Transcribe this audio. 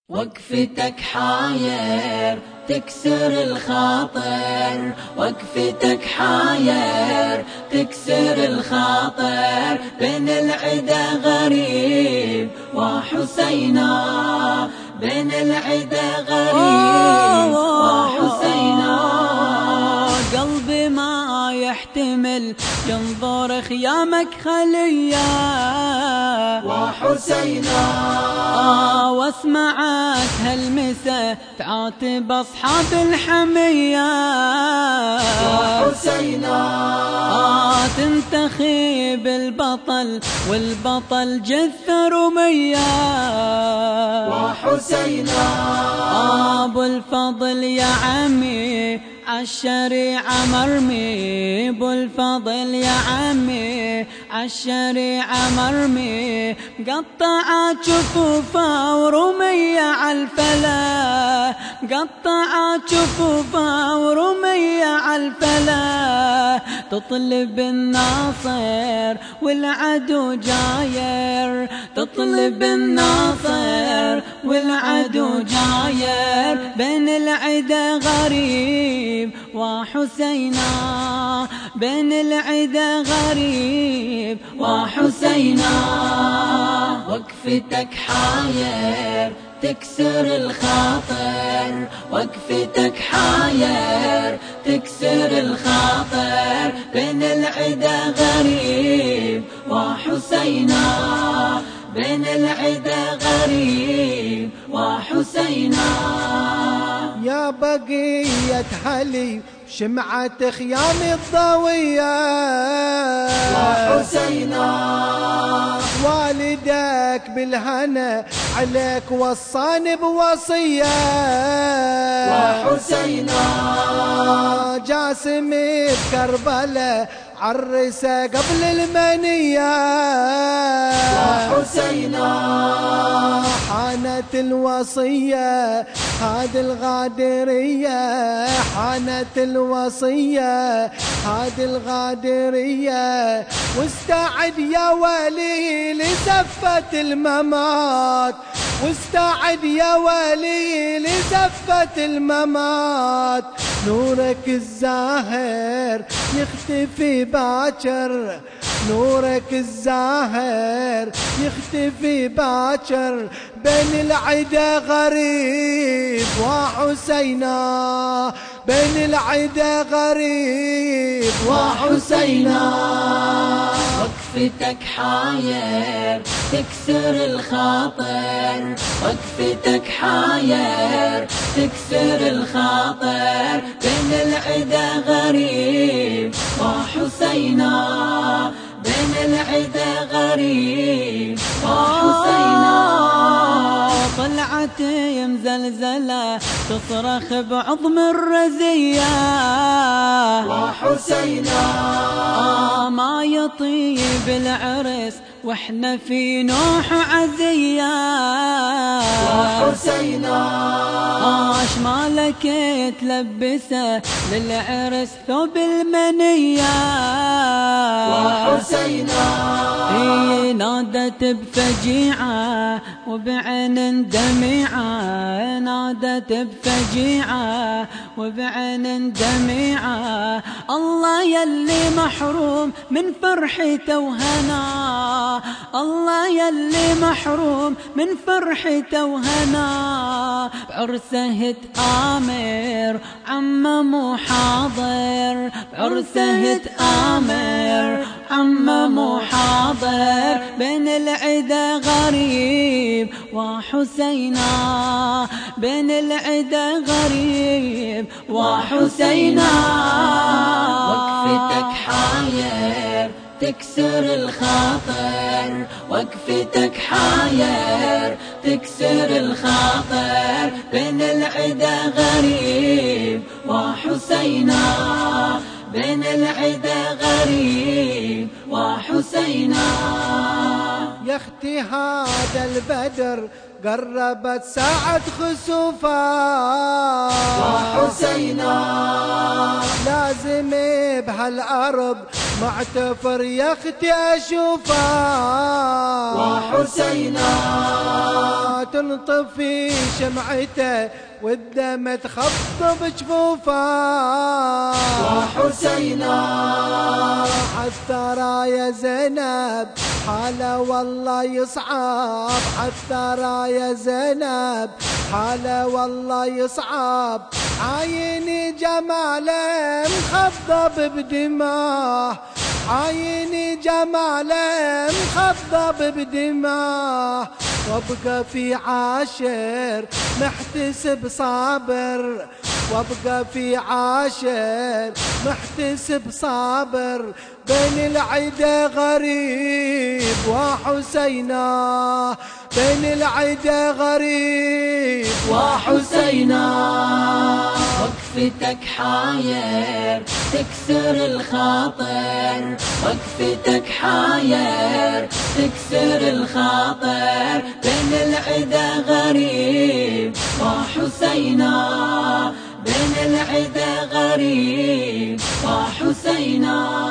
وقفتك حاير تكسر الخاطر، وقفتك حاير تكسر الخاطر، بين العدا غريب وحسينا، بين العدا غريب وحسينا. قلبي ما يحتمل ينظر خيامك خليا وحسينا، واسمعك هالمسا تعاتب اصحاب الحمية وحسينا. تنتخب البطل والبطل جث رمية وحسينا. ابو الفضل يا عمي عالشريعة مرمي، ابو الفضل يا عمي عالشريعة مرمي، قطعت شفوفه ورمية عالفلا، قطعت شفوفه ورمية عالفلا، تطلب الناصر والعدو جاير، تطلب الناصر والعدو جاير، بين العدا غريب وحسينا، بين العدا غريب وحسينا. وقفتك حاير تكسر الخاطر، وقفتك حاير تكسر الخاطر، بين العدا غريب وحسينا، بين العدا غريب وحسينا. يا بقية علي شمعة خيام الضوية وحسينا، والدك بالهنا عليك وصاني بوصية وحسينا. جاسم بكربلاء عرسه قبل المنية وحسينا. حانت الوصية هاد الغادرية، حانت الوصية هاد الغادرية، واستعد يا ولي لزفة الممات، واستعد يا ولي لزفة الممات، نورك الزاهر يختفي باكر، نورك الزاهر يختفي باكر، بين العدا غريب وحسينا، بين العدا غريب وحسينا. وقفتك حاير تكسر الخاطر، وقفتك حاير تكسر الخاطر، بين العدا غريب وحسينا، بين العدا غريب وحسينا. طلعت مزلزلة تصرخ بعظم الرزية وحسينا، ما يطيب العرس واحنا في نوح عزية وحسينا. اش مالك تلبسه للعرس ثوب المنية وحسينا. نادت بفجيعة وبعين دميعة، نادت بفجيعة وبعين دميعة، الله يلي محروم من فرحته وهنا، الله يلي محروم من فرحته وهنا، بعرسه تآمر عمه مو حاضر، بعرسه تآمر عمه مو حاضر، بين العدا غريب وحسينا، بين العدا غريب وحسينا. وقفتك حاير تكسر الخاطر، وقفتك حاير تكسر الخاطر، بين العدا غريب وحسينا، بين العدا غريب وحسينا. يا اختي هذا البدر قربت ساعة خسوفا وحسينا لازم بهالأرض معتفر يا اختي اشوفا وحسينا تنطفي شمعته والدم تخضب جفوفا وحسينا عالثرى يا زينب حاله والله يصعب عالثرى يا زينب حاله والله يصعب عايني جماله مخضب بدماه عايني جماله مخضب بدماه وابقى في عاشر محتسب صابر وابقى في عاشر محتسب صابر بين العدا غريب وحسينا بين العدا غريب وحسينا وقفتك حاير تكسر الخاطر وقفتك حاير تكسر الخاطر بين العدا غريب وحسينا بين العدا غريب وحسينا